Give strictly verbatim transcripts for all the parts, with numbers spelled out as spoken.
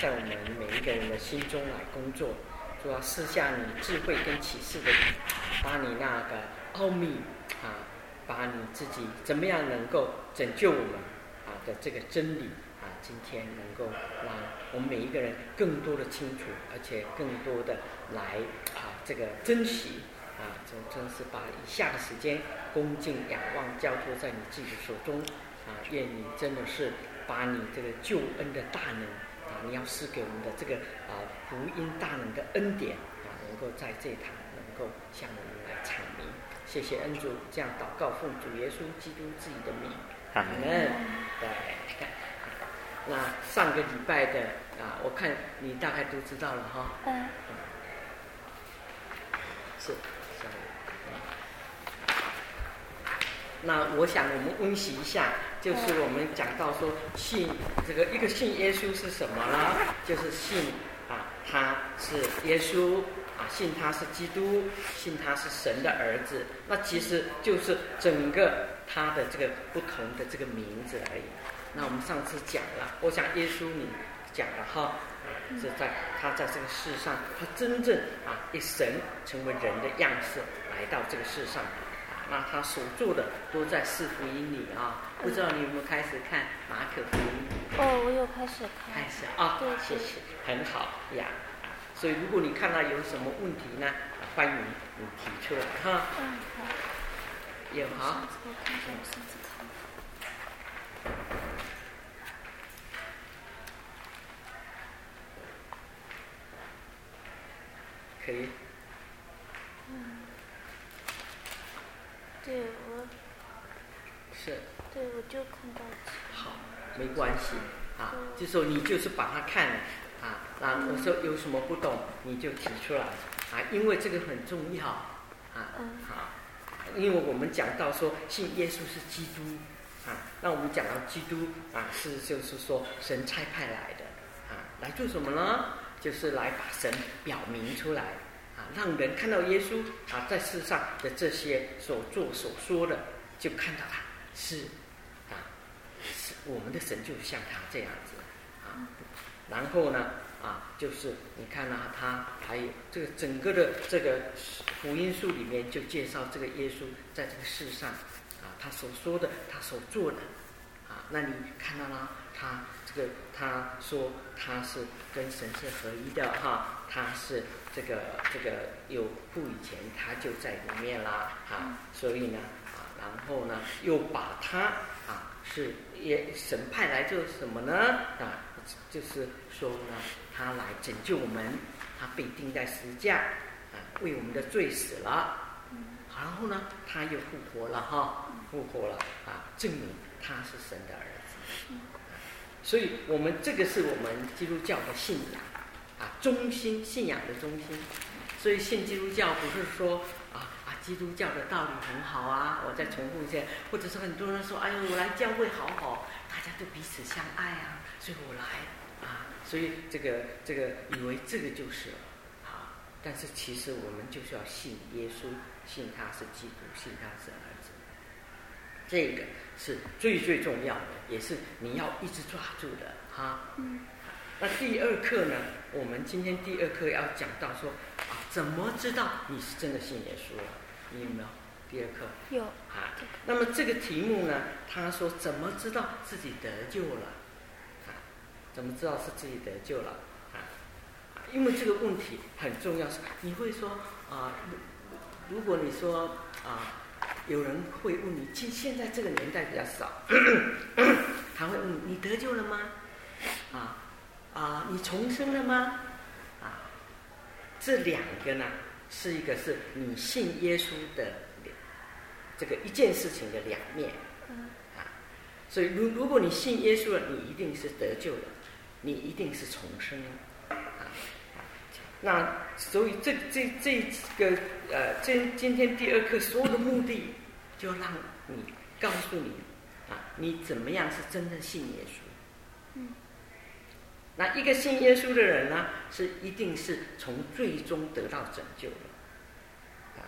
在我们每一个人的心中来工作。主要赐下你智慧跟启示的，把你那个奥秘啊，把你自己怎么样能够拯救我们啊的这个真理啊，今天能够让我们每一个人更多的清楚，而且更多的来啊这个珍惜啊，真真是把以下的时间恭敬仰望交托在你自己的手中啊，愿你真的是把你这个救恩的大能啊，你要赐给我们的这个啊福音大能的恩典啊，能够在这一堂能够向我们来阐明。谢谢恩主，这样祷告奉主耶稣基督自己的名，阿门。对，那上个礼拜的啊，我看你大概都知道了哈。嗯。是。那我想我们温习一下，就是我们讲到说信这个一个信耶稣是什么呢？就是信啊，他是耶稣啊，信他是基督，信他是神的儿子。那其实就是整个他的这个不同的这个名字而已。那我们上次讲了，我想耶稣你讲了哈，是在他在这个世上，他真正啊以神成为人的样式来到这个世上。那他所做的都在四福音里啊，不知道你有没有开始看马可福音？ 哦，我有开始看。 开始啊，对，谢谢，很好呀。所以如果你看到有什么问题呢，欢迎你提出来哈。 嗯，好。 有好。 我看一下我上次看。 可以。 嗯。对，我是， 对，我就看到了。 好，没关系啊，就说你就是把它看了啊，然后我说有什么不懂你就提出来啊，因为这个很重要啊，好，因为我们讲到说信耶稣是基督啊，那我们讲到基督啊，是就是说神差派来的啊，来做什么呢？就是来把神表明出来。啊，让人看到耶稣啊，在世上的这些所做所说的，就看到他是啊，是我们的神就是像他这样子啊。然后呢啊，就是你看啊，他还有这个整个的这个福音书里面就介绍这个耶稣在这个世上啊，他所说的，他所做的啊，那你看到了他这个他说他是跟神是合一的哈。他是这个这个有父以前他就在里面啦啊，所以呢啊，然后呢又把他啊是也神派来就是什么呢啊，就是说呢他来拯救我们，他被钉在十字架啊，为我们的罪死了，然后呢他又复活了哈，复活了啊，证明他是神的儿子，所以我们这个是我们基督教的信仰。啊，中心信仰的中心，所以信基督教不是说啊啊，基督教的道理很好啊，我再重复一下，或者是很多人说，哎呦，我来教会好好，大家都彼此相爱啊，所以我来啊，所以这个这个以为这个就是了啊，但是其实我们就是要信耶稣，信他是基督，信他是儿子，这个是最最重要的，也是你要一直抓住的哈。嗯。那第二课呢？我们今天第二课要讲到说啊，怎么知道你是真的信耶稣了？你有没有第二课？ 有啊。那么这个题目呢，他说怎么知道自己得救了？啊，怎么知道是自己得救了？啊，因为这个问题很重要。你会说啊，如果你说啊，有人会问你，现现在这个年代比较少，他会问你，你得救了吗？啊。啊，你重生了吗？啊，这两个呢，是一个是你信耶稣的这个一件事情的两面。啊，所以如如果你信耶稣了，你一定是得救了，你一定是重生了。啊，那所以这这这个呃，今今天第二课所有的目的，就让你告诉你啊，你怎么样是真正信耶稣。嗯。那一个信耶稣的人呢，是一定是从最终得到拯救的。啊，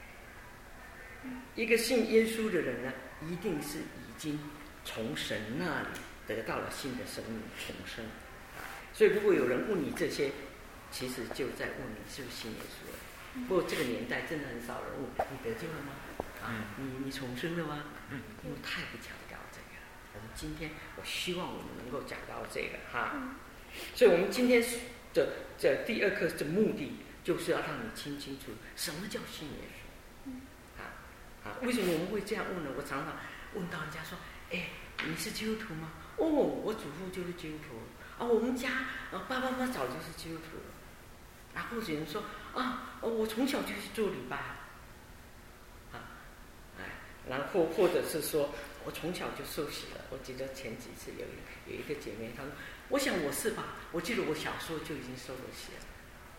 一个信耶稣的人呢，一定是已经从神那里得到了新的生命重生。啊， 所以如果有人问你这些，其实就在问你是不是信耶稣了。不过这个年代真的很少人问你得救了吗？啊，你你重生了吗？因为太不强调这个。我们今天我希望我们能够讲到这个哈。所以我们今天的这第二课的目的，就是要让你清清楚什么叫信耶稣。啊啊，为什么我们会这样问呢？我常常问到人家说：“哎，你是基督徒吗？”哦，我祖父就是基督徒啊，我们家啊爸爸妈妈早就是基督徒了。啊，或者人说啊，我从小就去做礼拜，啊，哎，然后或者是说我从小就受洗了。我记得前几次有一有一个姐妹，她说：“我想我是吧？我记得我小时候就已经受了洗了。”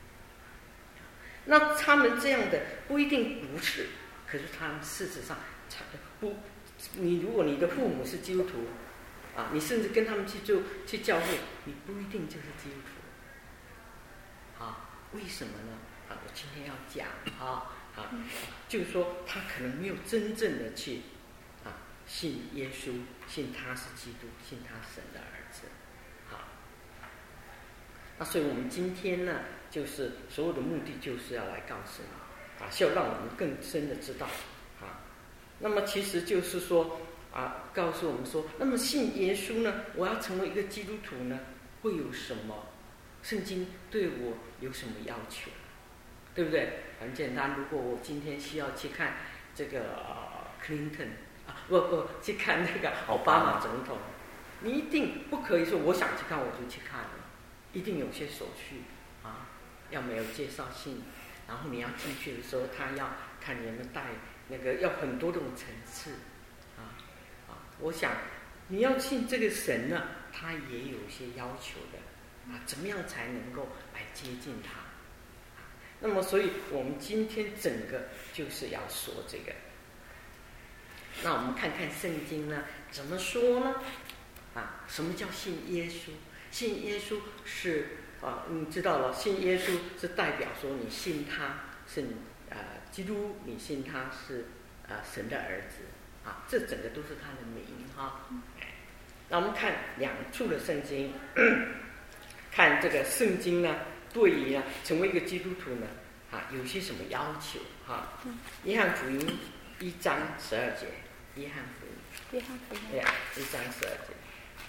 那他们这样的不一定不是，可是他们事实上不，你如果你的父母是基督徒，啊，你甚至跟他们去做去教会，你不一定就是基督徒，啊。为什么呢？啊，我今天要讲啊啊，就是说他可能没有真正的去啊信耶稣，信他是基督，信他神的儿子，啊。那所以我们今天呢，就是所有的目的就是要来告诉你，啊，是要让我们更深的知道，啊。那么其实就是说啊，告诉我们说，那么信耶稣呢，我要成为一个基督徒呢，会有什么？圣经对我有什么要求，对不对？很简单，如果我今天需要去看这个呃 Clinton 啊，不不，去看那个奥巴马总统，你一定不可以说我想去看我就去看了，一定有些手续啊，要没有介绍信，然后你要进去的时候，他要看你有没有带那个，要很多种层次啊啊，我想你要信这个神呢，他也有一些要求的。啊，怎么样才能够来接近他？那么，所以我们今天整个就是要说这个。那我们看看圣经呢，怎么说呢？啊，什么叫信耶稣？信耶稣是啊，你知道了，信耶稣是代表说你信他是啊基督，你信他是啊神的儿子啊，这整个都是他的名哈。那我们看两处的圣经。看这个圣经呢，对于呢成为一个基督徒呢，啊，有些什么要求哈？约翰福音一章十二节，约翰福音， 约翰福音， 对，一章十二节。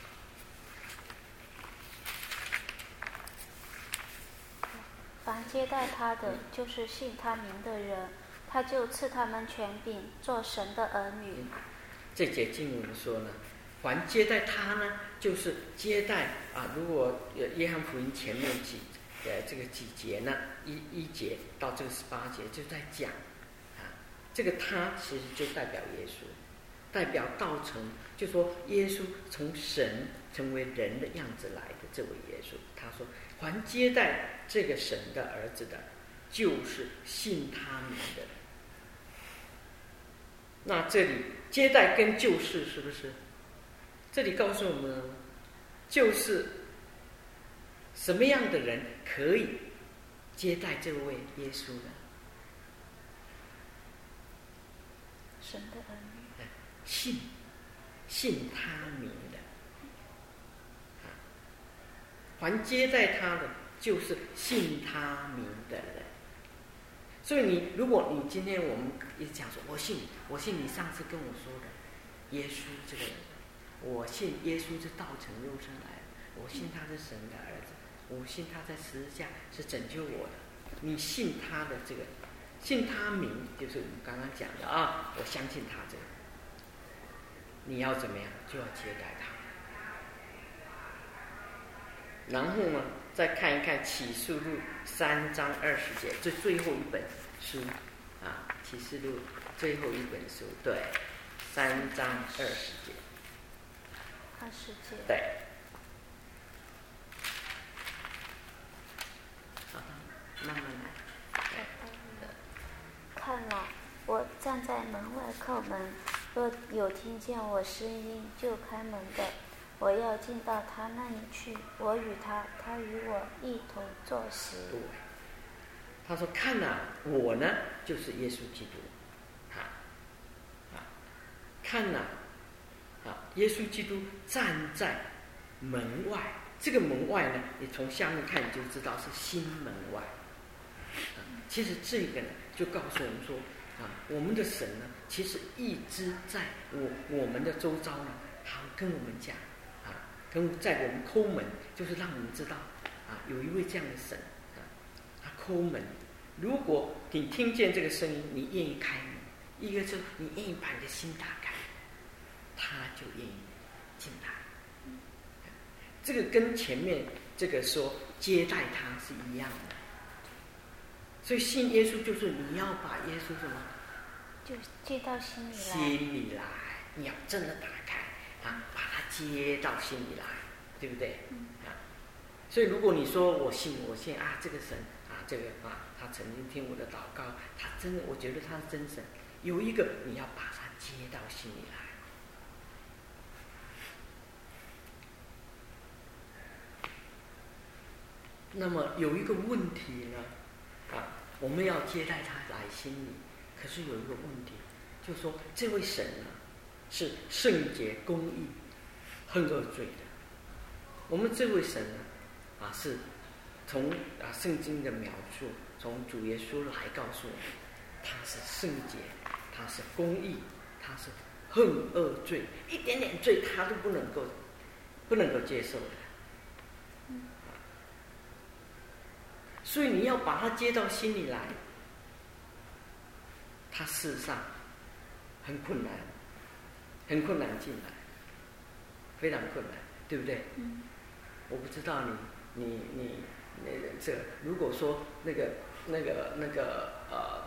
凡接待他的，就是信他名的人，他就赐他们权柄，做神的儿女。 嗯、这节经文说呢。凡接待他呢，就是接待啊。如果约翰福音前面几呃这个几节呢，一一节到这个十八节就在讲啊，这个他其实就代表耶稣，代表道成，就说耶稣从神成为人的样子来的这位耶稣。他说，凡接待这个神的儿子的，就是信他名的。那这里接待跟救世是不是？这里告诉我们，就是什么样的人可以接待这位耶稣呢？ 神的儿女， 信信他名的，凡接待他的，就是信他名的人。所以你，如果你今天我们一讲说，我信，我信你上次跟我说的耶稣这个人。我信耶稣是道成肉身来的，我信他是神的儿子，我信他在十字架是拯救我的。你信他的这个，信他名，就是我们刚刚讲的啊，我相信他这个。你要怎么样，就要接待他。然后呢，再看一看启示录三章二十节，这最后一本书啊，启示录最后一本书，对，三章二十节。 二十节。 对。好，慢慢来。 看了，我站在门外叩门，若有听见我声音就开门的，我要进到他那里去，我与他，他与我一同坐席。 对。他说：“看啊，我呢就是耶稣基督，啊啊，看啊。”啊，耶稣基督站在门外这个门外呢，你从下面看你就知道是心门外。啊，其实这个呢，就告诉我们说，啊，我们的神呢，其实一直在我我们的周遭呢，他跟我们讲，啊，跟在我们抠门，就是让我们知道，啊，有一位这样的神，啊，他抠门。如果你听见这个声音，你愿意开门，一个就是你愿意把你的心打开，他就愿意进来。这个跟前面这个说接待他是一样的。所以信耶稣就是你要把耶稣什么， 就接到心里来， 心里来，你要真的打开啊，把他接到心里来，对不对？ 嗯、 啊，所以如果你说我信我信啊，这个神啊，这个啊，他曾经听我的祷告，他真的，我觉得他是真神。有一个你要把他接到心里来。那么有一个问题呢，啊，我们要接待他来心里，可是有一个问题，就是说这位神呢是圣洁、公义、恨恶罪的。我们这位神呢，啊，是从啊圣经的描述，从主耶稣来告诉我们，他是圣洁，他是公义，他是恨恶罪，一点点罪他都不能够不能够接受的。所以你要把他接到心里来，他事实上很困难，很困难进来，非常困难，对不对？ 嗯。 我不知道你你你那个这如果说那个那个那个呃，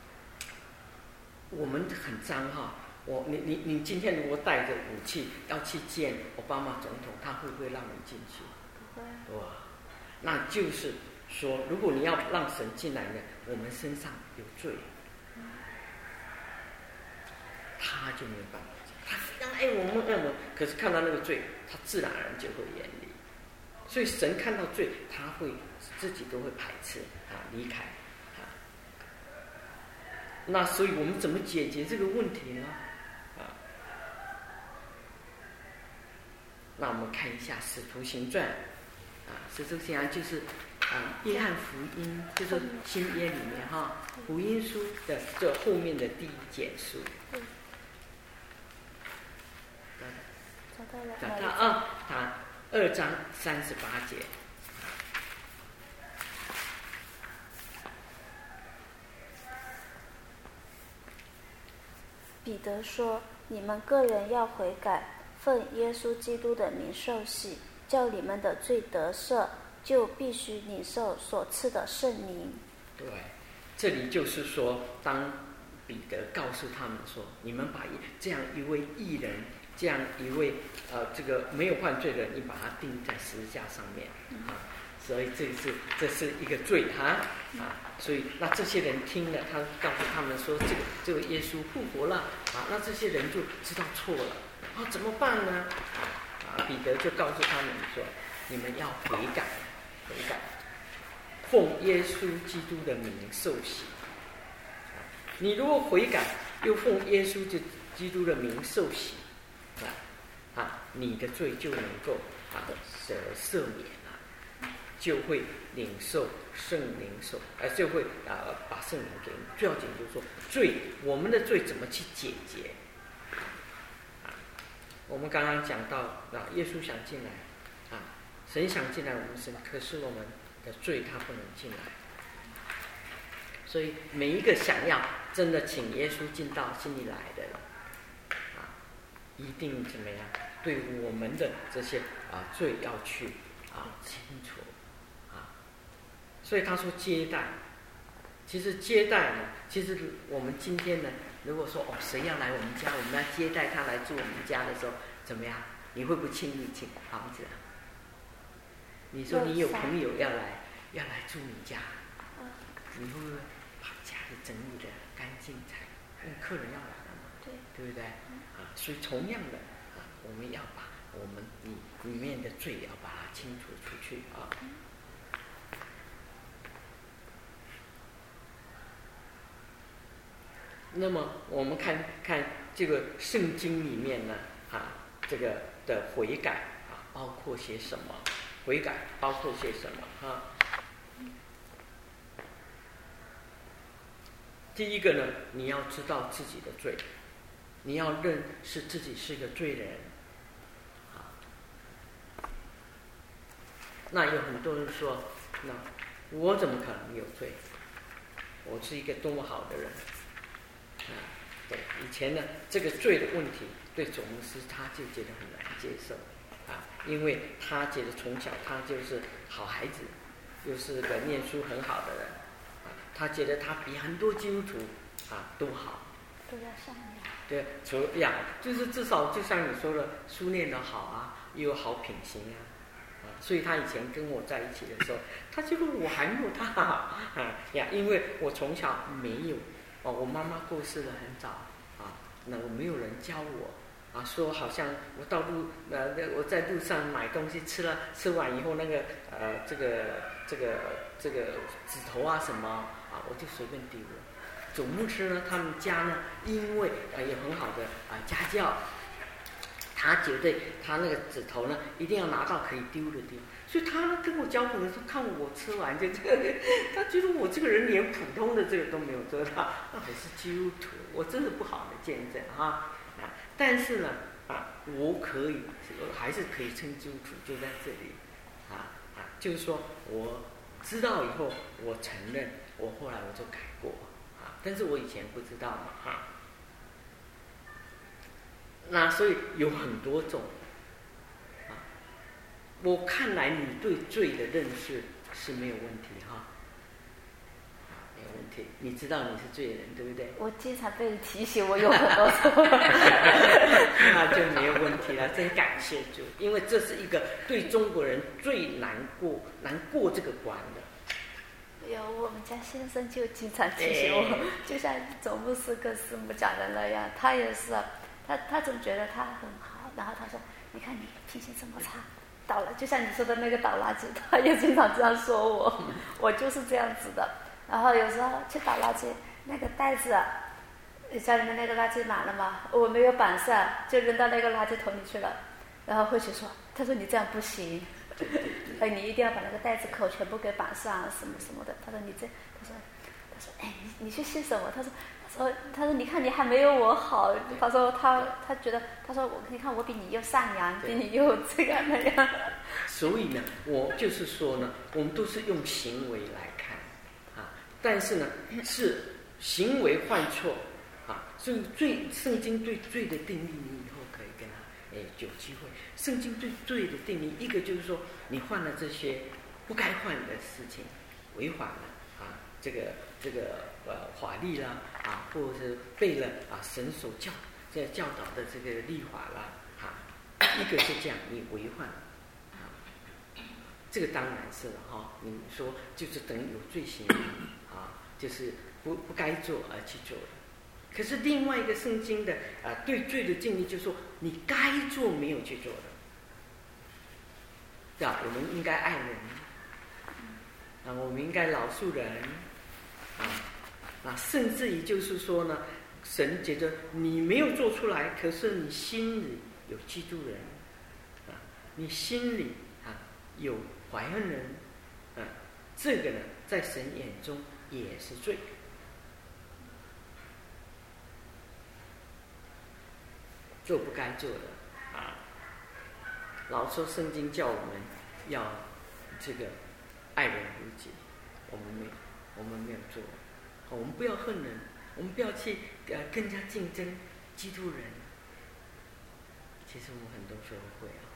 我们很脏哈，我你你你今天如果带着武器要去见奥巴马总统，他会不会让你进去？ 不会。哇， 那就是说，如果你要让神进来呢，我们身上有罪，他就没有办法。他非常爱我们，爱我们，可是看到那个罪，他自然而然就会远离。所以神看到罪，他会自己都会排斥啊，离开啊。那所以我们怎么解决这个问题呢？啊，那我们看一下《使徒行传》啊，《使徒行传》就是啊，约翰福音，就是新约里面哈，福音书的这后面的第一卷书。 找到了。 找到啊，他二章三十八节。 彼得说：“你们个人要悔改，奉耶稣基督的名受洗，叫你们的罪得赦，就必须领受所赐的圣灵。” 对，这里就是说，当彼得告诉他们说：“你们把这样一位义人。”这样一位呃，这个没有犯罪的人，你把他钉在十字架上面啊，所以这是这是一个罪啊啊，所以那这些人听了，他告诉他们说，这个这位耶稣复活了啊，那这些人就知道错了啊，怎么办呢？啊，彼得就告诉他们说，你们要悔改，悔改，奉耶稣基督的名受洗。你如果悔改，又奉耶稣基督的名受洗。啊，你的罪就能够啊得赦免了，就会领受圣灵受，呃，就会啊把圣灵给你。最要紧就是说，罪，我们的罪怎么去解决？啊，我们刚刚讲到啊，耶稣想进来，啊，神想进来我们身，可是我们的罪他不能进来。所以每一个想要真的请耶稣进到心里来的人，啊，一定怎么样？对我们的这些啊罪要去啊清楚啊，所以他说接待，其实接待呢，其实我们今天呢，如果说哦谁要来我们家，我们要接待他来住我们家的时候，怎么样？你会不会轻易请房子？你说你有朋友要来要来住你家，你会不会把家里整理的干净才？因为客人要来了嘛，对对不对？啊，所以同样的。我们要把我们里里面的罪要把它清除出去啊。那么我们看看这个圣经里面呢，啊，这个的悔改啊，包括些什么？ 悔改包括些什么哈？第一个呢，你要知道自己的罪，你要认识自己是个罪人。啊，那有很多人说，那我怎么可能有罪？我是一个多么好的人啊！对，以前呢，这个罪的问题对总牧师他就觉得很难接受啊，因为他觉得从小他就是好孩子，又是个念书很好的人。他觉得他比很多基督徒啊都好， 都要善良。 对，除呀，就是至少就像你说的，书念得好啊，又有好品行啊，啊，所以他以前跟我在一起的时候，他觉得我还没有他好啊呀，因为我从小没有哦，我妈妈过世的很早啊，那我没有人教我。啊，说好像我到路呃，我在路上买东西吃了，吃完以后那个呃，这个这个这个指头啊什么啊，我就随便丢了。总牧师呢，他们家呢，因为呃有很好的啊、呃、家教，他觉得他那个指头呢，一定要拿到可以丢的地方，所以他呢跟我交朋友说，看我吃完就这个，他觉得我这个人连普通的这个都没有做到，那我是基督徒，我真是不好的见证哈。但是呢，啊，我可以，我还是可以称基督徒，就在这里，啊啊，就是说我知道以后，我承认，我后来我就改过，啊，但是我以前不知道嘛，哈、啊。那所以有很多种，啊，我看来你对罪的认识是没有问题哈。没有问题，你知道你是罪人，对不对？ 我经常被人提醒，我有很多错， 那就没有问题了。真感谢主，因为这是一个对中国人最难过、难过这个关的。 有我们家先生就经常提醒我，哎、就像总牧师跟师母讲的那样，他也是，他他总觉得他很好，然后他说：“你看你脾气这么差。”倒了，就像你说的那个倒垃圾，他也经常这样说我，我就是这样子的。然后有时候去倒垃圾，那个袋子，家里面那个垃圾满了嘛，我没有绑上，就扔到那个垃圾桶里去了。然后回去说，他说你这样不行，哎，你一定要把那个袋子口全部给绑上，什么什么的。他说你这，他说，他说，哎，你你去信什么？他说，他说，他说你看你还没有我好。他说他他觉得，他说我你看我比你又善良，比你又这样那样。 所以呢，我就是说呢，我们都是用行为来看。但是呢，是行为犯错啊，所以罪圣经对罪的定义，你以后可以跟他哎有机会。圣经对罪的定义，一个就是说你犯了这些不该犯的事情，违反了啊这个这个呃法律啦啊，或者是背了啊神所教这教导的这个律法啦啊，一个是这样，你违反了。这个当然是了哈，你说就是等于有罪行啊，就是不不该做而去做的。可是另外一个圣经的啊对罪的定义，就是说你该做没有去做的，对吧？我们应该爱人啊，我们应该饶恕人啊啊，甚至于就是说呢，神觉得你没有做出来，可是你心里有嫉妒人啊，你心里啊有怀恨人，啊，这个呢，在神眼中也是罪。做不该做的啊！老说圣经叫我们要这个爱人如己，我们没有，我们没有做。我们不要恨人，我们不要去呃跟人家竞争、嫉妒人。其实我们很多时候会啊。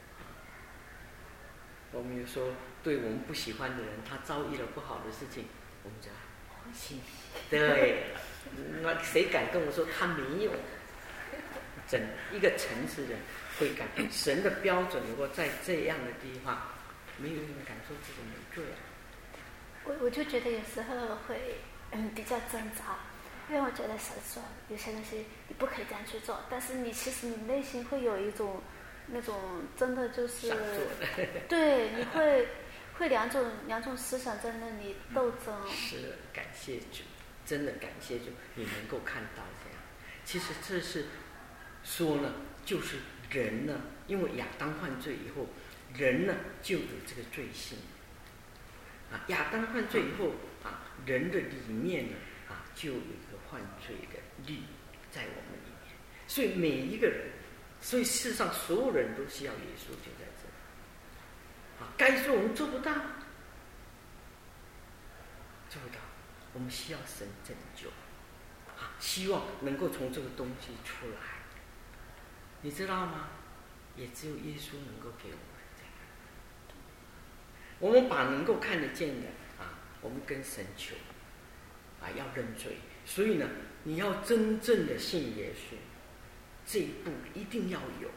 我们有说，对我们不喜欢的人，他遭遇了不好的事情，我们就欢喜。对，那谁敢跟我说他没有？真一个诚实人会敢，神的标准如果在这样的地方，没有人敢说自己没罪啊。 我我就觉得有时候会嗯比较挣扎，因为我觉得神说有些东西你不可以这样去做，但是你其实你内心会有一种。那种真的就是对，你会会两种两种思想在那里斗争。 是，感谢主，真的感谢主，你能够看到这样。其实这是说呢，就是人呢，因为亚当犯罪以后， 人呢就有这个罪性啊。亚当犯罪以后啊，人的里面呢啊就有一个犯罪的律在我们里面，所以每一个人，所以世上所有人都需要耶稣，就在这里啊。该说我们做不到，做不到，我们需要神拯救啊，希望能够从这个东西出来，你知道吗？也只有耶稣能够给我们这个。我们把能够看得见的啊，我们跟神求啊，要认罪。所以呢，你要真正的信耶稣，这一步一定要有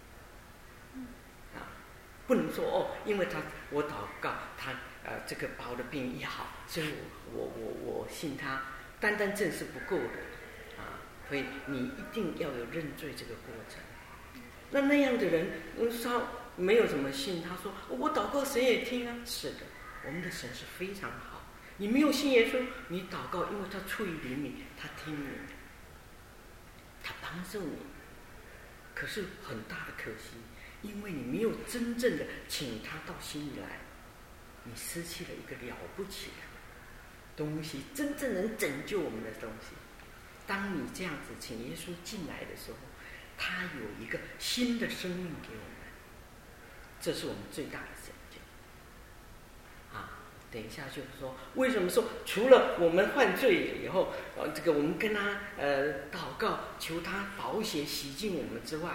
啊，不能说哦，因为他我祷告他呃这个把我的病医好，所以我我我我信他，单单这是不够的啊，所以你一定要有认罪这个过程。那那样的人，他没有怎么信，他说我祷告神也听啊。是的，我们的神是非常好。你没有信耶稣，你祷告，因为他出于怜悯，他听你，他帮助你。可是很大的可惜，因为你没有真正的请他到心里来，你失去了一个了不起的东西，真正能拯救我们的东西。当你这样子请耶稣进来的时候，他有一个新的生命给我们，这是我们最大的拯救啊！等一下就是说，为什么说除了我们犯罪以后，呃，这个我们跟他呃祷告，求他宝血洗净我们之外，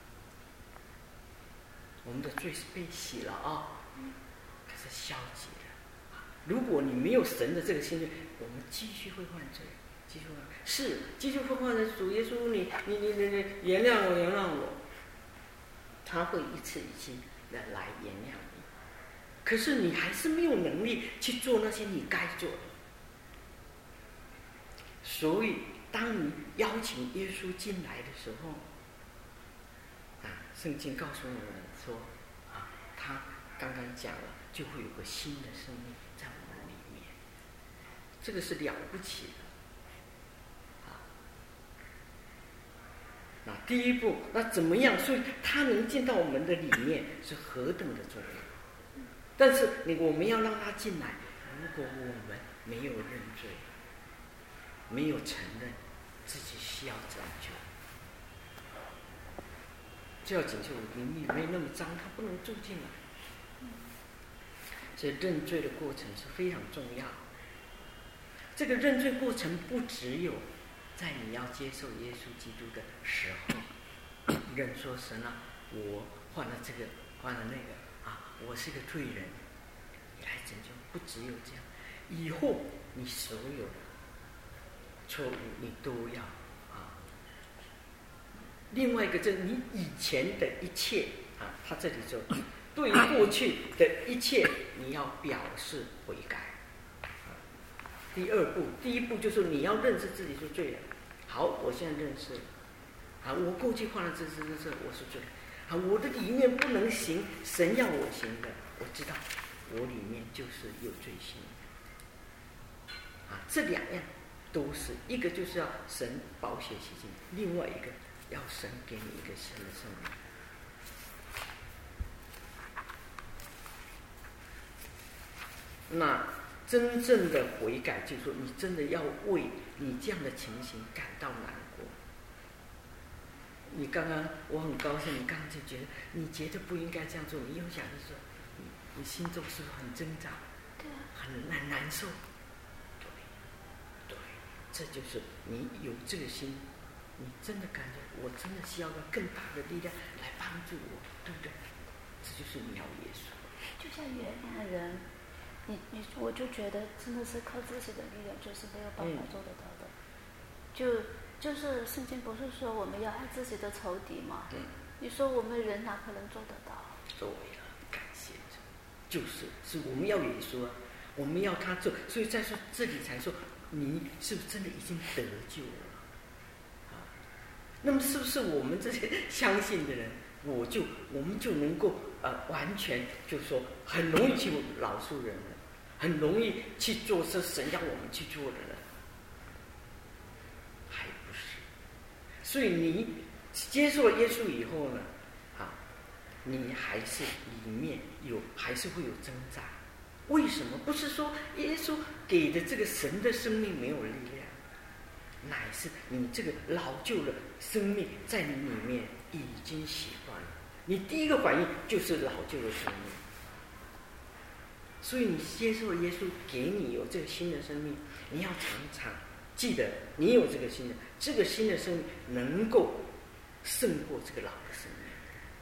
我们的罪是被洗了啊、哦，可是消极的。如果你没有神的这个心愿，我们继续会犯罪。继续是继续会换的主耶稣，你你你你你原谅我，原谅我，他会一次一次的来原谅你。可是你还是没有能力去做那些你该做的。所以，当你邀请耶稣进来的时候，啊，圣经告诉我们说，啊，他刚刚讲了，就会有个新的生命在我们里面，这个是了不起的。那第一步，那怎么样？所以他能进到我们的里面是何等的重要。但是你我们要让他进来，如果我们没有认罪，没有承认自己需要拯救，就要拯救我灵里没那么脏，他不能住进来。所以认罪的过程是非常重要。这个认罪过程不只有在你要接受耶稣基督的时候，认说神啊，我犯了这个，犯了那个啊，我是个罪人，你来拯救。不只有这样，以后你所有的错误你都要啊。另外一个就是你以前的一切啊，他这里说对过去的一切你要表示悔改。第二步，第一步就是你要认识自己是罪人。好，我现在认识了。啊，我过去犯了这这这这，我是罪人。啊，我的里面不能行神要我行的，我知道我里面就是有罪心。啊，这两样都是一个就是要神宝血洗净，另外一个要神给你一个新的生命。那真正的悔改，就是说你真的要为你这样的情形感到难过。你刚刚我很高兴，你刚刚就觉得你觉得不应该这样做，你又想着说，你你心中是不是很挣扎， 对啊， 很难难受？对，对，这就是你有这个心，你真的感觉我真的需要个更大的力量来帮助我，对不对？这就是你要耶稣。 就像原谅人。你你我就觉得真的是靠自己的力量就是没有办法做得到的。嗯、就就是圣经不是说我们要爱自己的仇敌吗？ 嗯、 你说我们人哪可能做得到？ 对了，感谢主，就是是我们要耶稣啊，我们要他做，所以再说这里才说你是不是真的已经得救了啊？那么是不是我们这些相信的人，我就我们就能够呃完全就是说很容易去饶恕人了？很容易去做是神要我们去做的人，还不是。所以你接受了耶稣以后呢，啊， 你还是里面有还是会有挣扎。为什么？不是说耶稣给的这个神的生命没有力量，乃是你这个老旧的生命在你里面已经习惯了，你第一个反应就是老旧的生命。所以你接受耶稣给你有这个新的生命，你要常常记得你有这个新的，这个新的生命能够胜过这个老的生命。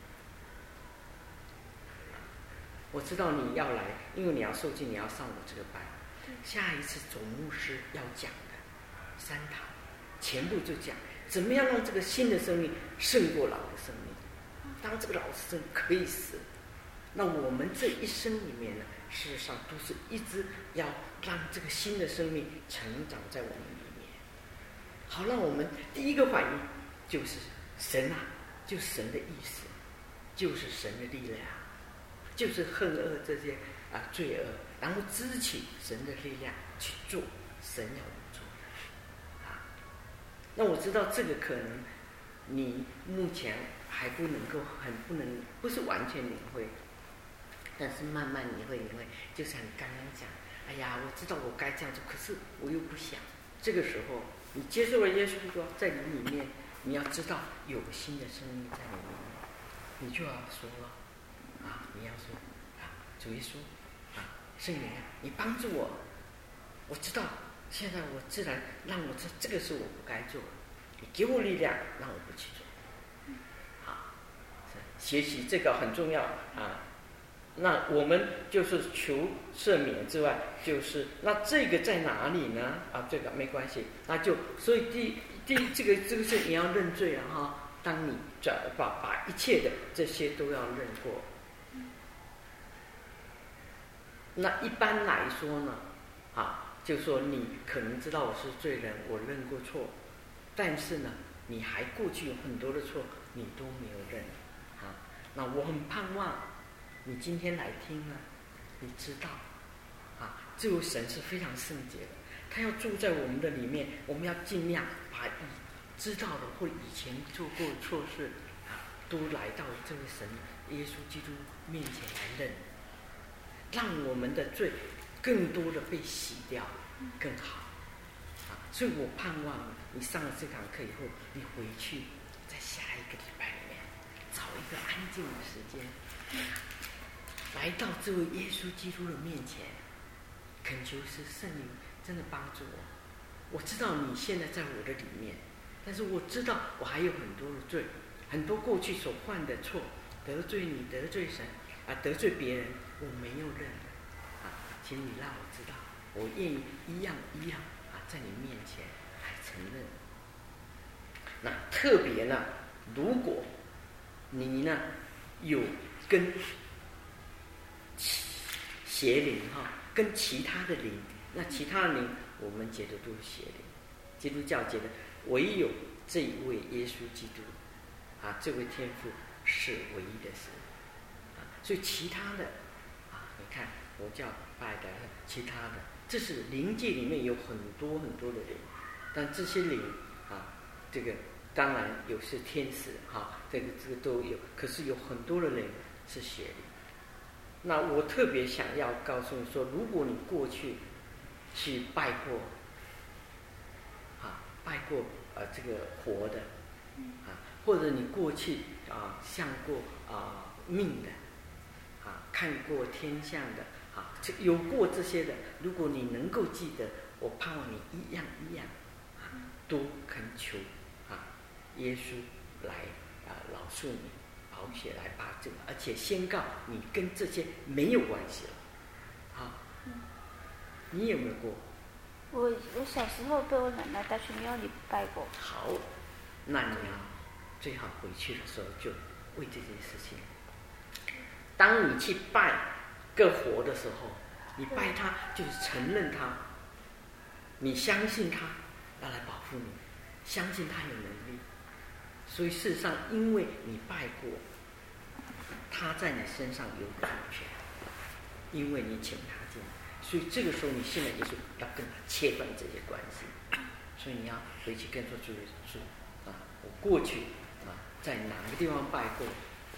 我知道你要来，因为你要受尽，你要上我这个班。下一次总牧师要讲的三堂，全部就讲怎么样让这个新的生命胜过老的生命。当这个老的生命可以死，那我们这一生里面呢，事实上都是一直要让这个新的生命成长在我们里面，好让我们第一个反应就是神啊，就是神的意思，就是神的力量，就是恨恶这些啊罪恶，然后支起神的力量去做神要我们做的啊。那我知道这个可能你目前还不能够很不能不是完全领会，但是慢慢你会领会。就像你刚刚讲，哎呀，我知道我该这样做，可是我又不想。这个时候你接受了耶稣说在你里面，你要知道有新的生命在你里面，你就要说了啊，你要说啊，主耶稣啊，圣灵啊，你帮助我，我知道现在我自然让我知道这个是我不该做的，你给我力量让我不去做。好，学习这个很重要啊。那我们就是求赦免之外，就是那这个在哪里呢？啊，这个没关系，那就所以第第这个这个是你要认罪了哈。当你转把把一切的这些都要认过。那一般来说呢，啊，就说你可能知道我是罪人，我认过错，但是呢，你还过去有很多的错，你都没有认啊。那我很盼望你今天来听呢，你知道啊，这位神是非常圣洁的，他要住在我们的里面，我们要尽量把以知道的或以前做过的错事啊，都来到这位神耶稣基督面前来认，让我们的罪更多的被洗掉，更好啊。所以我盼望你上了这堂课以后，你回去在下一个礼拜里面找一个安静的时间，来到这位耶稣基督的面前，恳求是圣灵真的帮助我。我知道你现在在我的里面，但是我知道我还有很多的罪，很多过去所犯的错，得罪你，得罪神啊，得罪别人，我没有认啊，请你让我知道，我愿意一样一样啊，在你面前来承认。那特别呢，如果你呢有跟邪灵哈，跟其他的灵，那其他的灵我们觉得都是邪灵，基督教觉得唯有这一位耶稣基督啊，这位天父是唯一的神啊，所以其他的啊，你看佛教拜的其他的，这是灵界里面有很多很多的灵，但这些灵啊，这个当然有是天使哈，这个这个都有，可是有很多的灵是邪灵。那我特别想要告诉你说，如果你过去去拜过啊，拜过呃这个活的啊，或者你过去啊像过啊命的啊，看过天象的啊，有过这些的，如果你能够记得，我盼望你一样一样啊，都恳求啊耶稣来啊饶恕你。宝血来把这个，而且宣告你跟这些没有关系了，啊，你有没有过？ 我我小时候被我奶奶带去庙里拜过。 好，那你要最好回去的时候就为这件事情。当你去拜个活的时候，你拜他就是承认他，你相信他要来保护你，相信他有能力。所以事实上，因为你拜过，他在你身上有主权，因为你请他进来，所以这个时候你信了耶稣，要跟他切断这些关系。所以你要回去跟说主耶稣啊，我过去啊在哪个地方拜过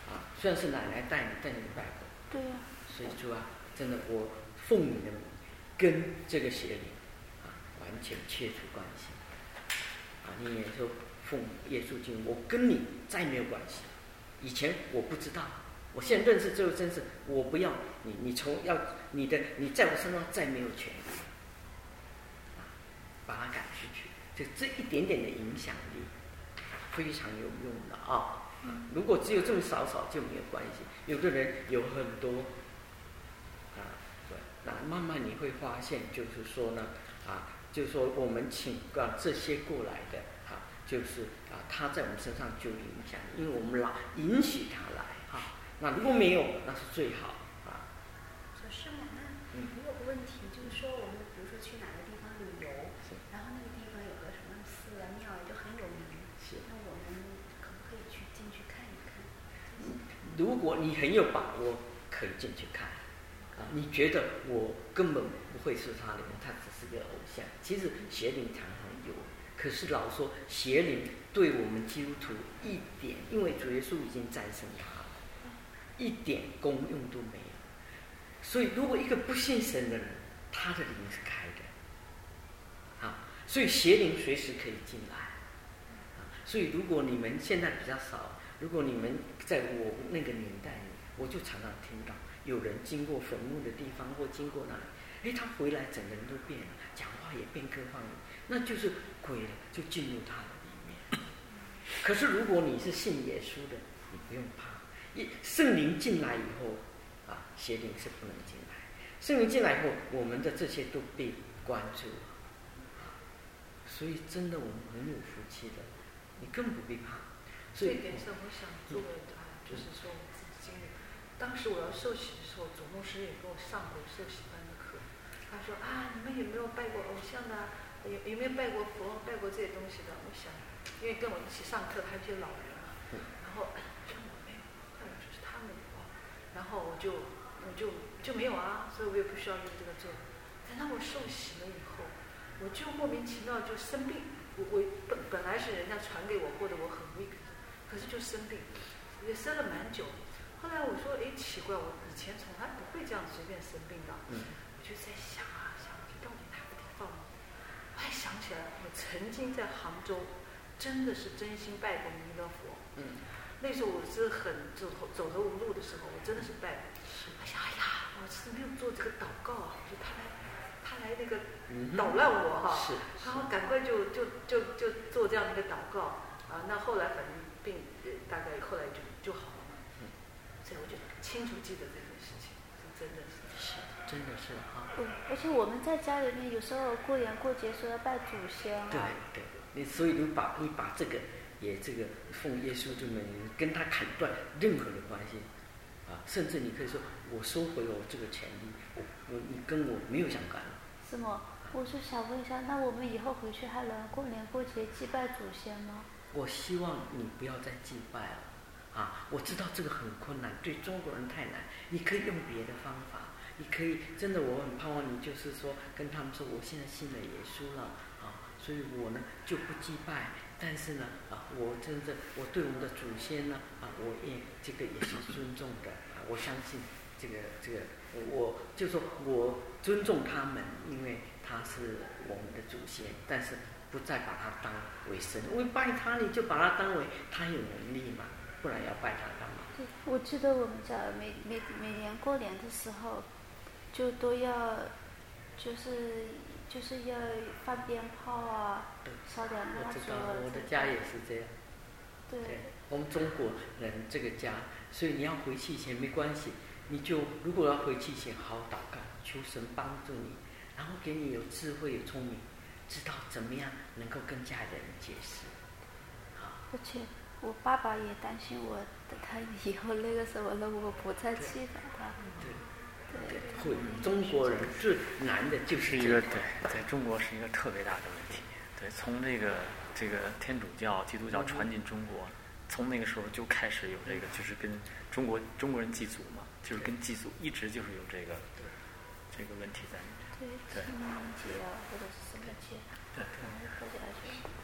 啊，虽然是奶奶带你，但你拜过。 对呀、啊。 所以说啊，真的我奉你的名，跟这个邪灵啊完全切除关系。啊，你也说奉耶稣经，我跟你再没有关系。以前我不知道，我现在认识这个真是，我不要你，你从要你的你在我身上再没有权利，啊，把它赶出去。就这一点点的影响力，非常有用的啊。如果只有这么少少就没有关系，有的人有很多，啊，对，那慢慢你会发现，就是说呢，啊，就是说我们请啊这些过来的啊，就是啊他在我们身上就有影响，因为我们老允许他来啊。那如果没有，那是最好啊。 小师母，那我有个问题，就是说我们比如说去哪个地方旅游，然后那个地方有个什么寺啊庙就很有名，那我们可不可以去进去看一看？ 如果你很有把握，可以进去看。啊，你觉得我根本不会是他灵，他只是个偶像。其实邪灵常常有，可是老说邪灵对我们基督徒一点，因为主耶稣已经战胜他了，一点功用都没有。所以如果一个不信神的人，他的灵是开的，啊，所以邪灵随时可以进来。啊，所以如果你们现在比较少，如果你们在我那个年代里，我就常常听到有人经过坟墓的地方或经过那里，哎，他回来整个人都变了，讲话也变各方面，那就是鬼了，就进入他的里面。可是如果你是信耶稣的，你不用怕，一圣灵进来以后，啊，邪灵是不能进来。圣灵进来以后，我们的这些都被关注了，啊，所以真的我们很有福气的，你更不必怕。 这一点是我想做的啊，就是说我自己经历。当时我要受洗的时候，总牧师也给我上过受洗班的课。他说啊，你们有没有拜过偶像的？有有没有拜过佛、拜过这些东西的？我想，因为跟我一起上课的还有一些老人嘛，然后像我没有，后来就是他们有，然后我就我就就没有啊，所以我也不需要用这个做。等到我受洗了以后，我就莫名其妙就生病。我我本本来是人家传给我，或者我很 weak。可是就生病，也生了蛮久。后来我说，哎，奇怪，我以前从来不会这样随便生病的。嗯、我就在想啊想，这到底哪个地方？我还想起来，我曾经在杭州，真的是真心拜过弥勒佛。嗯，那时候我是很走投走投无路的时候，我真的是拜过。我想，哎呀，我是没有做这个祷告啊！我说他来，他来那个捣乱我哈、啊，然后赶快就就就就做这样的一个祷告啊。那后来反正。病大概后来就就好了嘛，嗯，所以我就清楚记得这件事情，是真的是， 是真的是啊。 嗯，而且我们在家里面有时候过年过节说要拜祖先啊。 对对，你所以你把你把这个也这个奉耶稣之名，跟他砍断任何的关系啊，甚至你可以说我收回我这个权利，我我你跟我没有相干了。 是吗？我是想问一下，那我们以后回去还能过年过节祭拜祖先吗？ 我希望你不要再祭拜了，啊！我知道这个很困难，对中国人太难。你可以用别的方法，你可以真的，我很盼望你，就是说跟他们说，我现在信了耶稣了，啊，所以我呢就不祭拜，但是呢，啊，我真的我对我们的祖先呢，啊，我也这个也是尊重的，啊，我相信这个这个，我就说我尊重他们，因为他是我们的祖先，但是。不再把他当为神，因为拜他你就把他当为他有能力嘛，不然要拜他干嘛？ 对，我记得我们家每每每年过年的时候，就都要，就是就是要放鞭炮啊，烧点蜡烛啊。 我的家也是这样。 对。 对，我们中国人这个家，所以你要回去以前没关系，你就如果要回去以前好好祷告，求神帮助你，然后给你有智慧有聪明。知道怎么样能够跟家人解释，好。 而且我爸爸也担心我，他以后那个时候了，我不再气他他。 对，对，会。中国人最难的就是一个对，在中国是一个特别大的问题。对，从这个这个天主教、基督教传进中国，从那个时候就开始有这个，就是跟中国中国人祭祖嘛，就是跟祭祖一直就是有这个这个问题在里面。 对，清明节啊，或者是什么节， 对， 或者是。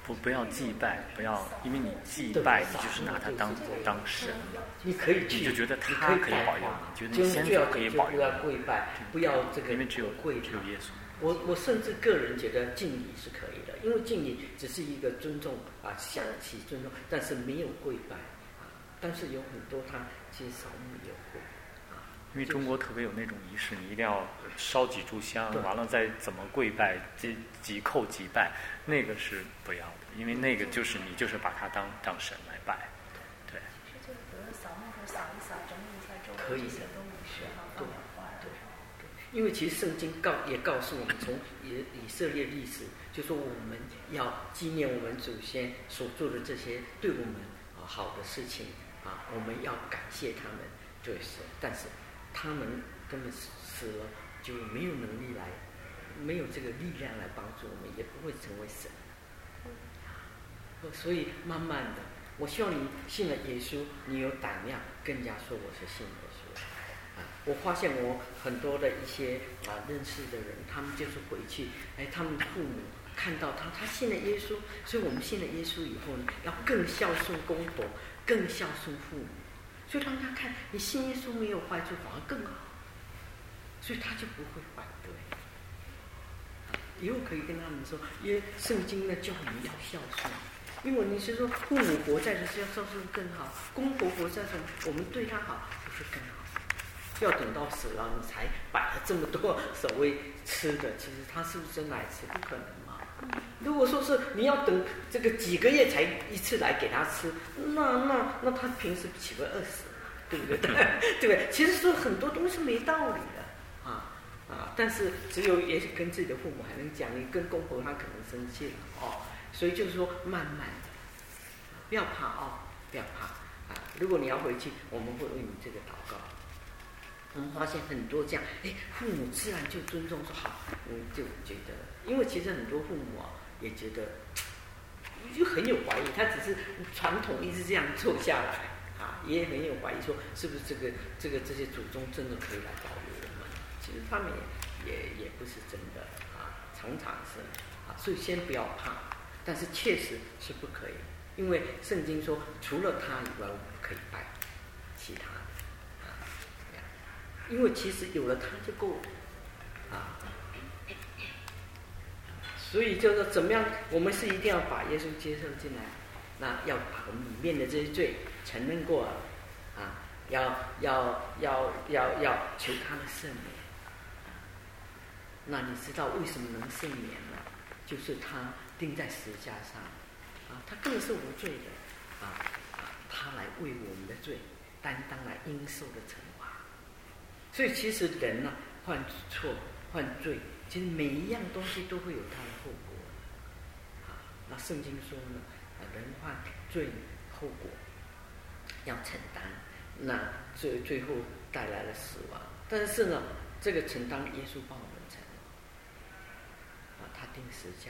不不要祭拜，不要，因为你祭拜，你就是拿他当当神， 你可以去， 你就觉得他可以保佑你，觉得你先知可以保佑你， 不要跪拜，不要这个， 因为只有跪只有耶稣。 我我甚至个人觉得敬礼是可以的，因为敬礼只是一个尊重啊，想起尊重，但是没有跪拜啊。但是有很多他其实扫墓有跪啊， 因为中国特别有那种仪式，你一定要烧几炷香，完了再怎么跪拜，几几叩几拜，那个是不要的，因为那个就是你就是把他当当神来拜，对。 其实就是比如说扫墓时候扫一扫，整理一下周可以围这些都没事哈，放点花儿。 因为其实圣经告也告诉我们，从以以色列历史，就说我们要纪念我们祖先所做的这些对我们啊好的事情啊，我们要感谢他们，对神。但是他们根本死了，就没有能力来，没有这个力量来帮助我们，也不会成为神。所以慢慢的，我希望你信了耶稣，你有胆量更加说我是信耶稣。我发现我很多的一些啊认识的人，他们就是回去，哎，他们父母看到他，他信了耶稣，所以我们信了耶稣以后呢，要更孝顺公婆，更孝顺父母，所以让他看你信耶稣没有坏处，反而更好，所以他就不会反对。以后可以跟他们说，因为圣经呢教我们要孝顺，因为你是说父母活在的时候孝顺更好，公婆活在的时候我们对他好，不是更好？要等到死了你才摆了这么多所谓吃的，其实他是不是真来吃？不可能嘛。如果说是你要等这个几个月才一次来给他吃，那那那他平时岂不饿死？对不对？对不对？其实说很多东西没道理的啊啊！但是只有也许跟自己的父母还能讲，你跟公婆他可能生气了哦。所以就是说，慢慢的，不要怕哦，不要怕啊！如果你要回去，我们会为你这个祷告。我们发现很多这样，哎，父母自然就尊重说好，嗯，就觉得，因为其实很多父母啊也觉得就很有怀疑，他只是传统一直这样做下来啊，也很有怀疑说是不是这个这个这些祖宗真的可以来保佑我们？其实他们也也也不是真的啊，常常是啊，所以先不要怕，但是确实是不可以，因为圣经说除了他以外，我们不可以拜其他的。因为其实有了它就够了，啊，所以就是怎么样，我们是一定要把耶稣接受进来，那要把我们里面的这些罪承认过了，啊，要要要要要求他的赦免。那你知道为什么能赦免呢？就是他钉在十字架上，啊，他根本是无罪的，啊啊，他来为我们的罪担当了应受的惩罚。所以其实人呢、啊，犯错、犯罪，其实每一样东西都会有它的后果。啊，那圣经说呢，人犯罪后果要承担，那最最后带来了死亡。但是呢，这个承担耶稣帮我们承担，啊，他钉十字架。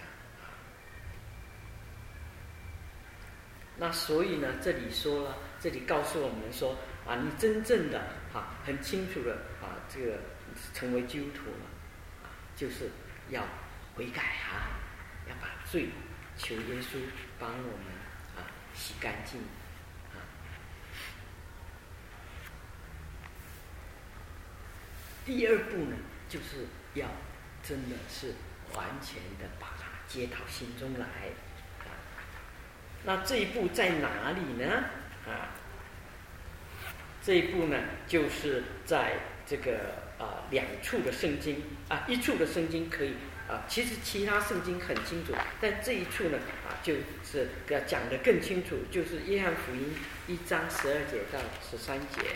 那所以呢，这里说了，这里告诉我们说，啊，你真正的啊，很清楚的啊，这个成为基督徒了，啊，就是要悔改啊，要把罪求耶稣帮我们啊洗干净啊。第二步呢，就是要真的是完全的把它接到心中来。那这一步在哪里呢？啊，这一步呢，就是在这个啊两处的圣经啊，一处的圣经可以啊，其实其他圣经很清楚，但这一处呢啊，就是要讲得更清楚，就是约翰福音一章十二节到十三节。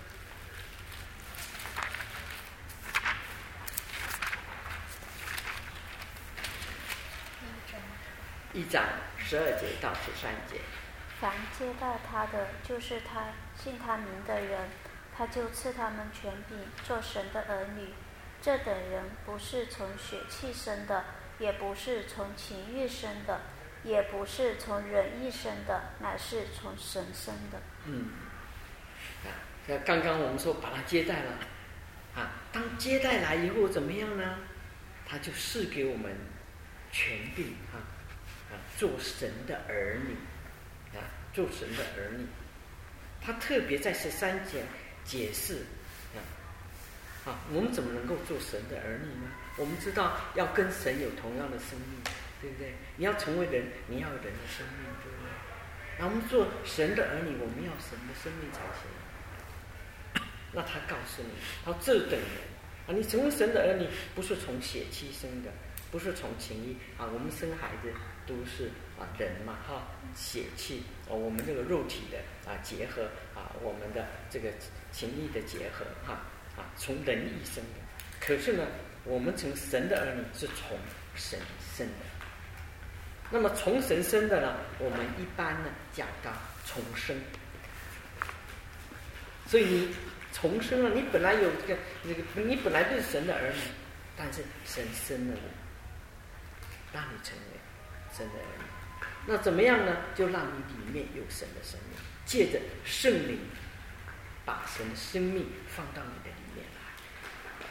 一章十二节到十三节。 凡接待他的，就是他信他名的人，他就赐他们权柄，做神的儿女。这等人不是从血气生的，也不是从情欲生的，也不是从人意生的，乃是从神生的。 嗯，啊，刚刚我们说把他接待了，啊，当接待来以后怎么样呢？他就赐给我们权柄啊。 啊，做神的儿女啊，做神的儿女。他特别在十三节解释啊，啊，我们怎么能够做神的儿女呢？我们知道要跟神有同样的生命，对不对？你要成为人，你要有人的生命，对不对？然后我们做神的儿女，我们要神的生命才行。那他告诉你，他这等人啊，你成为神的儿女，不是从血气生的，不是从情义啊。我们生孩子都是啊人嘛哈，血气啊，我们这个肉体的啊结合啊，我们的这个情义的结合哈啊，从人意生的。可是呢，我们成神的儿女是从神生的。那么从神生的呢，我们一般呢讲到重生。所以你重生了，你本来有这个那个，你本来就是神的儿女，但是神生了你，让你成为神的儿女。那怎么样呢？就让你里面有神的生命，借着圣灵把神的生命放到你的里面来。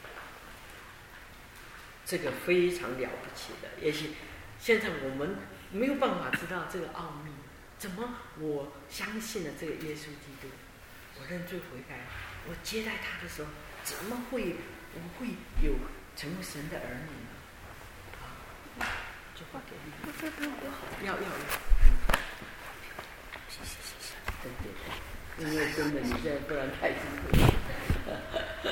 这个非常了不起的，也许现在我们没有办法知道这个奥秘。怎么我相信了这个耶稣基督，我认罪悔改，我接待他的时候，怎么会我会有成为神的儿女呢？啊，就发给你。 不不不不， 要要要。 谢谢谢谢。 对对对，因为真的你现在不然太辛苦了。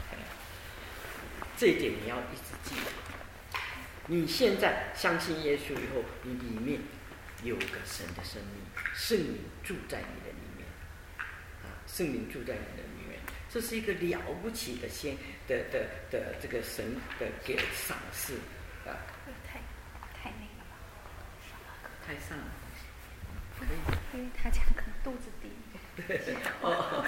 这一点你要一直记得。你现在相信耶稣以后，你里面有个神的生命，圣灵住在你的里面。圣灵住在你的里面，这是一个了不起的先的的的这个神的给赏赐啊！ 太太那个了， 太上了， 可以，因为他讲可能肚子低。 对哦。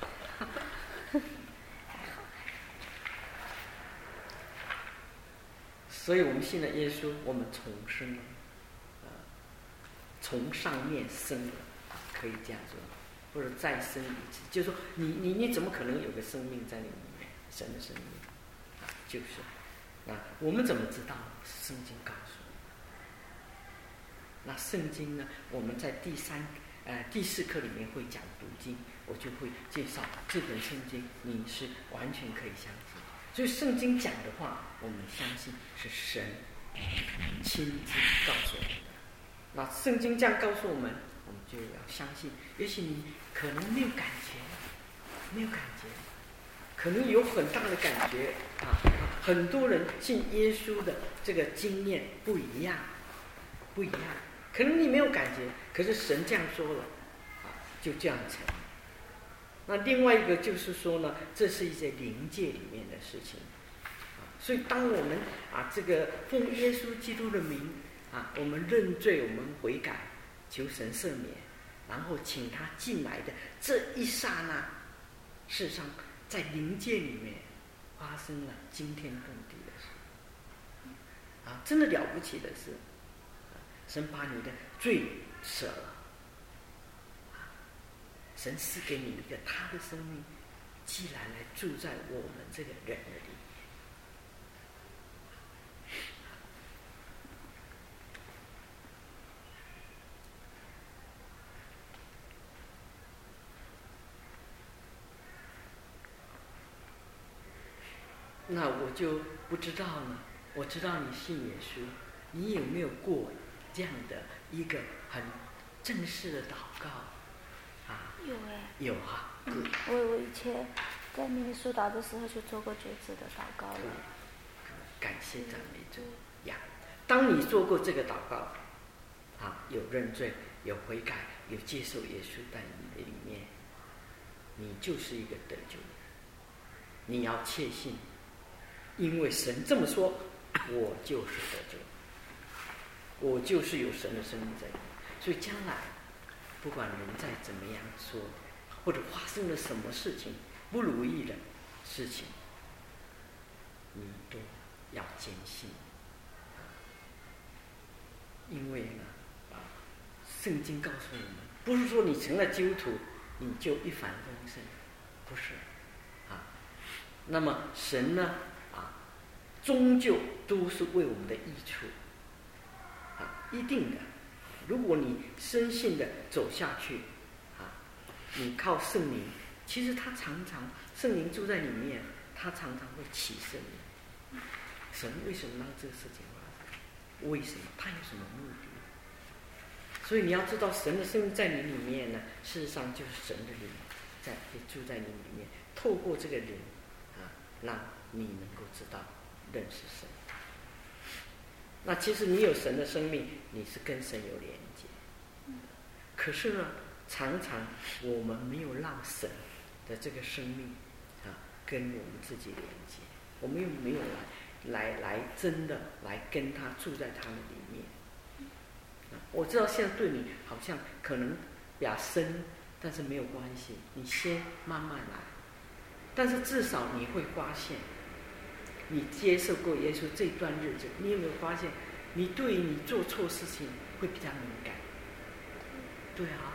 所以我们信了耶稣，我们重生了，啊，从上面生了，可以这样说。或者再生一次，就是说你你你怎么可能有个生命在你里面？神的生命啊，就是啊，我们怎么知道？圣经告诉我们。那圣经呢？我们在第三呃第四课里面会讲读经，我就会介绍这本圣经，你是完全可以相信。所以圣经讲的话，我们相信是神亲自告诉我们的。那圣经这样告诉我们，我们就要相信。也许你可能没有感觉，没有感觉，可能有很大的感觉啊！很多人信耶稣的这个经验不一样，不一样。可能你没有感觉，可是神这样说了，啊，就这样成。那另外一个就是说呢，这是一些灵界里面的事情，啊，所以当我们啊这个奉耶稣基督的名啊，我们认罪，我们悔改，求神赦免。然后请他进来的这一刹那，事实上在灵界里面发生了惊天动地的事，啊，真的了不起的事，神把你的罪赦了，神赐给你一个他的生命，既然来住在我们这个人的里面。那我就不知道了。我知道你信耶稣，你有没有过这样的一个很正式的祷告啊？ 有哎。 有哈、啊。 嗯，我我以前在明尼苏达的时候就做过觉知的祷告了。 感谢赞美主呀！当你做过这个祷告，啊，有认罪，有悔改，有接受耶稣在你的里面，你就是一个得救的人。你要确信。因为神这么说，我就是得救，我就是有神的生命在里面。所以将来不管人再怎么样说，或者发生了什么事情不如意的事情，你都要坚信，因为呢啊，圣经告诉我们，不是说你成了基督徒你就一帆风顺，不是啊。那么神呢？终究都是为我们的益处，啊， 一定的。如果你深信的走下去，啊，你靠圣灵，其实他常常圣灵住在里面，他常常会启示你。神为什么让这个事情发生？为什么？他有什么目的？所以你要知道，神的生命在你里面呢，事实上就是神的灵在住在你里面，透过这个人啊，让你能够知道认识神。那其实你有神的生命，你是跟神有连接。可是呢，常常我们没有让神的这个生命啊，跟我们自己连接，我们又没有来来来真的来跟他住在他的里面。我知道现在对你好像可能比较深，但是没有关系，你先慢慢来。但是至少你会发现，你接受过耶稣这段日子，你有没有发现，你对于你做错事情会比较敏感？对啊。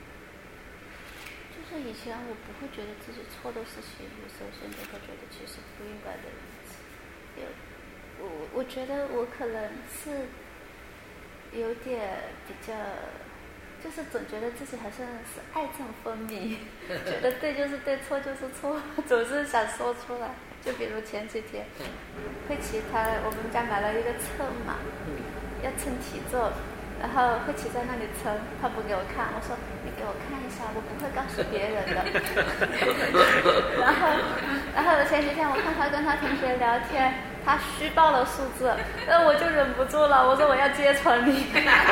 就是以前我不会觉得自己错的事情，有时候现在会觉得其实不应该的样子。有，我我觉得我可能是有点比较，就是总觉得自己好像是爱憎分明，觉得对就是对，错就是错，总是想说出来。就比如前几天，慧琪她我们家买了一个秤嘛，要称体重，然后慧琪在那里称，她不给我看，我说你给我看一下，我不会告诉别人的。然后，然后前几天我看她跟她同学聊天，她虚报了数字，那我就忍不住了，我说我要揭穿你。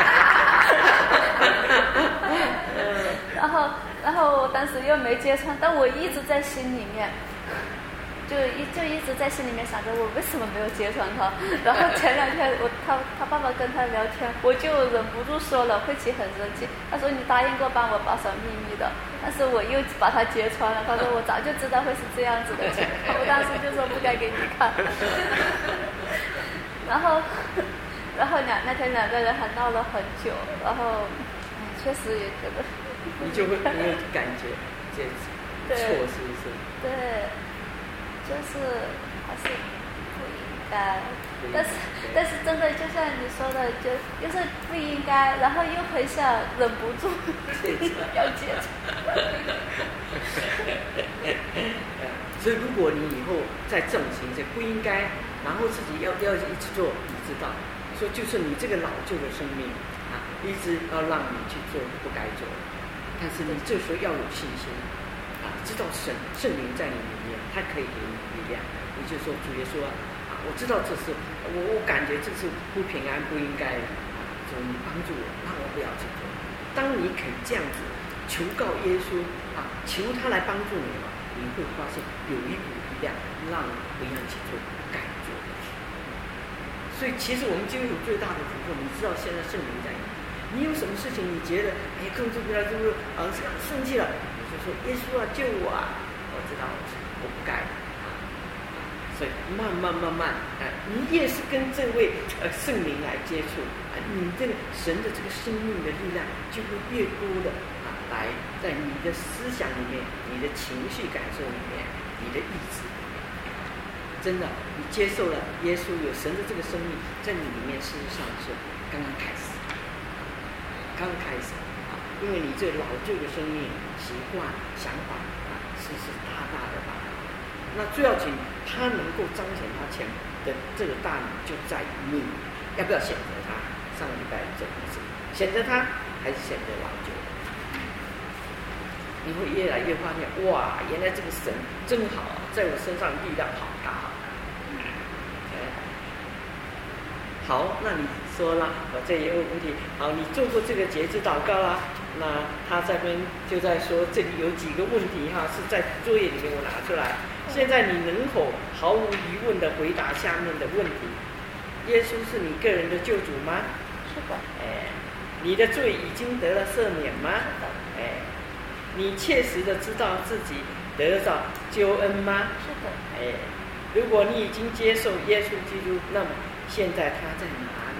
然后，然后我当时又没揭穿，但我一直在心里面。就一就一直在心里面想着我为什么没有揭穿他，然后前两天我他他爸爸跟他聊天，我就忍不住说了，慧琪很生气，他说你答应过帮我保守秘密的，但是我又把他揭穿了，他说我早就知道会是这样子的情况，我当时就说不该给你看。然后然后两那天两个人还闹了很久，然后确实也觉得你就会没有感觉这错是不是？ 对，就是还是不应该，但是但是真的就像你说的，就就是不应该，然后又很想忍不住要解除。 所以如果你以后再这种行为不应该，然后自己要要一直做，你知道，说就是你这个老旧的生命啊，一直要让你去做不该做的，但是你这时候要有信心啊，知道神圣灵在你里面，他可以给你力量。你就说主耶稣啊，我知道这是我我感觉这是不平安不应该的，主你帮助我，让我不要去做。当你肯这样子求告耶稣啊，求他来帮助你嘛，你会发现有一股力量让你不要去做该做的。所以其实我们基督徒最大的福分，你知道现在圣灵在你，你有什么事情你觉得哎控制不了，就是啊生气了，你就说耶稣啊救我啊，我知道我不该。所以慢慢慢慢啊，你越是跟这位呃圣灵来接触啊，你这个神的这个生命的力量就会越多的啊，来在你的思想里面、你的情绪感受里面、你的意志里面，真的，你接受了耶稣有神的这个生命在你里面，事实上是刚刚开始，刚开始啊，因为你这老旧的生命、习惯、想法啊，是是大大的大。那最要紧，他能够彰显他前的这个大能，就在于你要不要选择他。上个礼拜这个是选择他，还是选择老旧？你会越来越发现，哇，原来这个神真好，在我身上力量好大好大。好，那你说了，我这也有问题。好，你做过这个节制祷告啦。那他这边就在说，这里有几个问题哈，是在作业里面我拿出来。现在你能否毫无疑问地回答下面的问题？耶稣是你个人的救主吗？ 是的。 哎，你的罪已经得了赦免吗？ 是的。 哎，你切实的知道自己得到救恩吗？ 是的。 哎，如果你已经接受耶稣基督，那么现在他在哪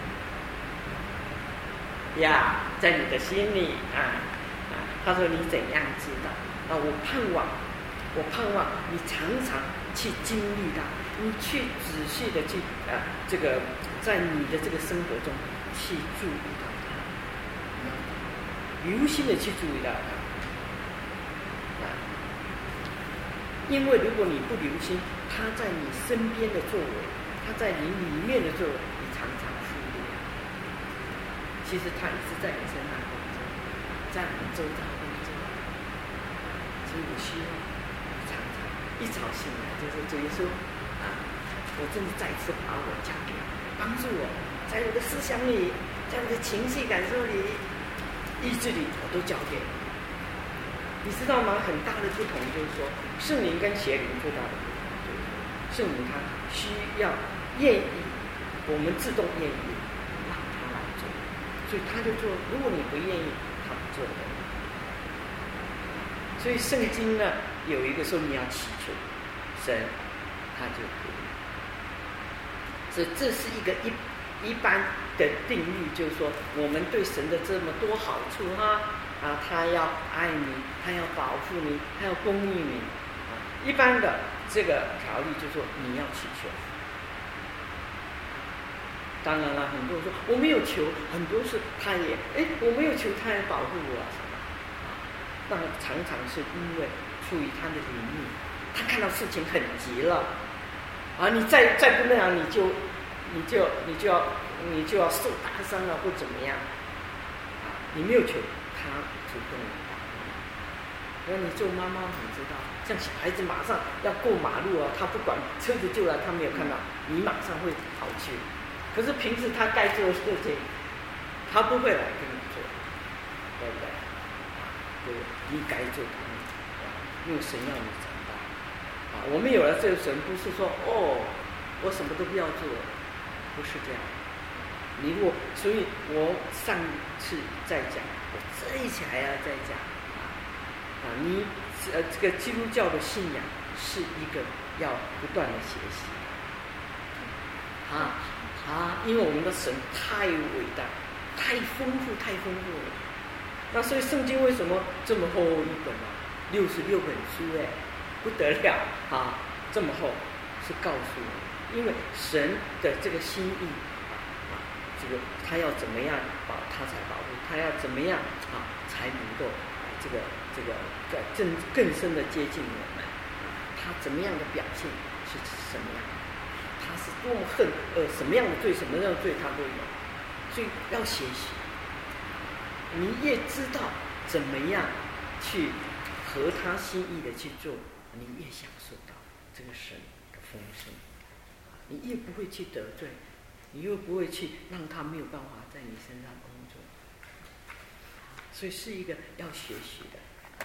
里？呀，在你的心里啊啊！他说你怎样知道？啊，我盼望。我盼望你常常去经历它， 你去仔细的去啊、呃，这个在你的这个生活中去注意到它，留心的去注意到它。啊，因为如果你不留心，它在你身边的作为，它在你里面的作为，你常常忽略。其实它一直在你身上工作，在你周遭工作。所以我希望常常一早醒来就是主耶稣啊，我真的再次把我交给你，帮助我在我的思想里，在我的情绪感受里、意志里，我都交给你。你知道吗？很大的不同就是说，圣灵跟邪灵最大的不同就是说，圣灵他需要愿意，我们自动愿意让他来做，所以他就做。如果你不愿意，他不做的。所以圣经呢有一个说你要祈求神，他就可以。所以这是一个一一般的定律，就是说我们对神的这么多好处哈啊，他要爱你，他要保护你，他要供应你啊。一般的这个条例就是说你要祈求。当然了，很多人说我没有求，很多是他也哎我没有求，他也保护我。那常常是因为出于他的灵力，他看到事情很急了，啊，你再再不那样，你就你就你就要你就要受大伤了或怎么样，啊，你没有求，他主动的。然后你做妈妈，你知道，像小孩子马上要过马路啊，他不管车子就来，他没有看到，你马上会跑去。可是平时他该做的事情，他不会来跟你做，对不对？对，你该做的，因为神要你长大啊！我们有了这个神，不是说哦，我什么都不要做，不是这样。你如果，所以我上次在讲，我这一次还要再讲啊啊！你呃，这个基督教的信仰是一个要不断的学习啊啊！因为我们的神太伟大、太丰富、太丰富了。那所以圣经为什么这么厚一本啊？六十六本书哎，不得了啊！这么厚，是告诉我，因为神的这个心意啊啊，这个他要怎么样保他才保护，他要怎么样啊才能够这个这个更更深的接近我们啊？他怎么样的表现是什么样？他是多么恨呃什么样的罪，什么样的罪他都有，所以要学习。你越知道怎么样去合他心意的去做，你越享受到这个神的丰盛，你越不会去得罪，你又不会去让他没有办法在你身上工作，所以是一个要学习的。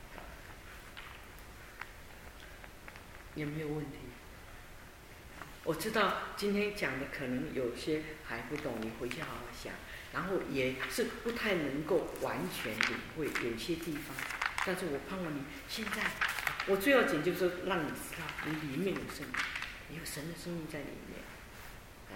有没有问题？我知道今天讲的可能有些还不懂，你回去好好想。然后也是不太能够完全领会有些地方，但是我盼望你现在，我最要紧就是让你知道你里面有生命，有神的生命在里面，啊，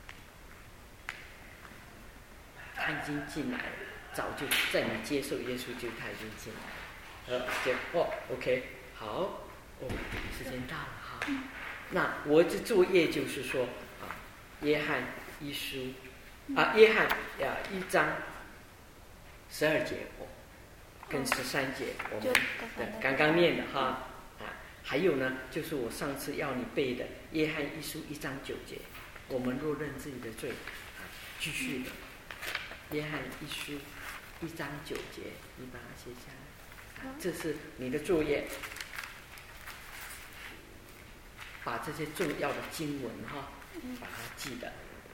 他已经进来了，早就在你接受耶稣就他已经进来了，呃，就哦 ，OK， 好，哦，时间到了哈，那我的作业就是说啊，约翰一书。啊，约翰呀，一章十二节哦，跟十三节我们的刚刚念的哈啊，还有呢，就是我上次要你背的约翰一书一章九节，我们若认自己的罪，啊，继续的约翰一书一章九节，你把它写下来，啊，这是你的作业，把这些重要的经文哈，把它记得。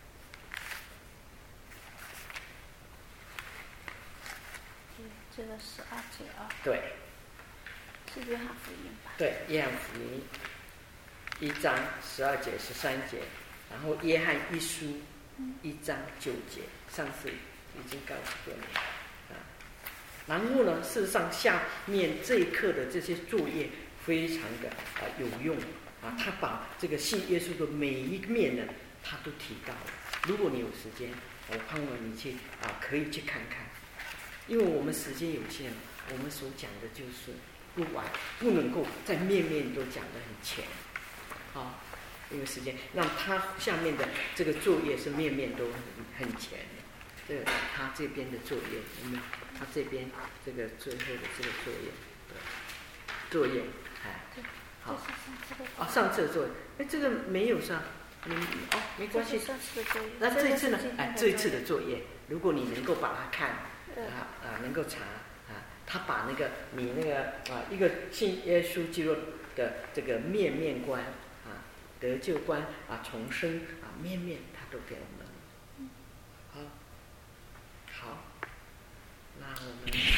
这个十二节啊， 对， 是约翰福音吧？ 对，约翰福音一章十二节、十三节，然后约翰一书一章九节，上次已经告诉过你啊。然后呢，事实上下面这一课的这些作业非常的啊有用啊，他把这个信耶稣的每一面呢，他都提到了。如果你有时间，我盼望你去啊，可以去看看。因为我们时间有限，我们所讲的就是不完，不能够在面面都讲得很全，啊， 一个时间，那他下面的这个作业是面面都很很全的。这个他这边的作业，有没有？他这边这个最后的这个作业，作业，哎，好，啊，上次的作业，哎，这个没有上，嗯，哦，没关系。那这一次呢？哎，这一次的作业，如果你能够把它看，啊啊，能够查啊，他把那个你那个啊一个信耶稣基督的这个面面观啊，得救观啊，重生啊，面面他都给我们。好，好，那我们。